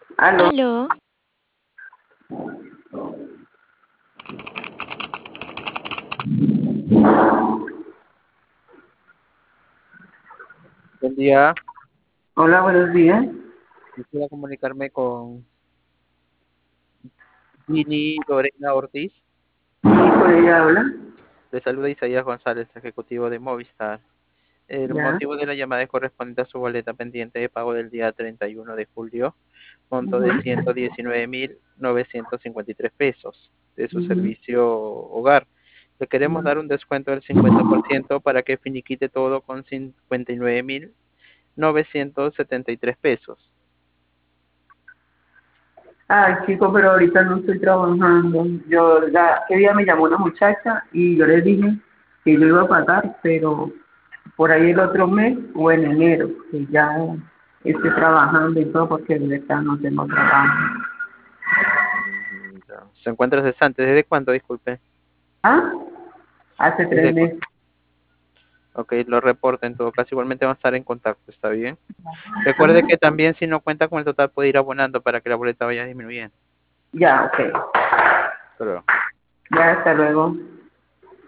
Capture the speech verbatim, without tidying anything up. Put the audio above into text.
Aló, Aló, Buen día, hola, buenos días. quisiera comunicarme con Ginny Lorena Ortiz. Sí, por ella habla. Le saluda Isaías González, ejecutivo de Movistar. El Ya. motivo de la llamada es correspondiente a su boleta pendiente de pago del día treinta y uno de julio, monto Ujú, de ciento diecinueve mil novecientos cincuenta y tres pesos de su ujú, servicio hogar. Le queremos ya. dar un descuento del cincuenta por ciento para que finiquite todo con cincuenta y nueve mil novecientos setenta y tres pesos. Ay, chico, pero ahorita no estoy trabajando. Yo, la, qué día me llamó una muchacha y yo le dije que yo iba a pagar, pero por ahí el otro mes o en enero, que ya estoy trabajando y todo, porque de verdad no tengo trabajo. Mm, ya. ¿Se encuentra cesante? ¿Desde cuándo? Disculpe. ¿Ah? Hace tres ¿Desde cu- meses. Ok, lo reporta en todo caso. Igualmente va a estar en contacto, ¿está bien? Recuerde Ajá. que también si no cuenta con el total puede ir abonando para que la boleta vaya disminuyendo. Ya, ok. Pero Ya, hasta luego.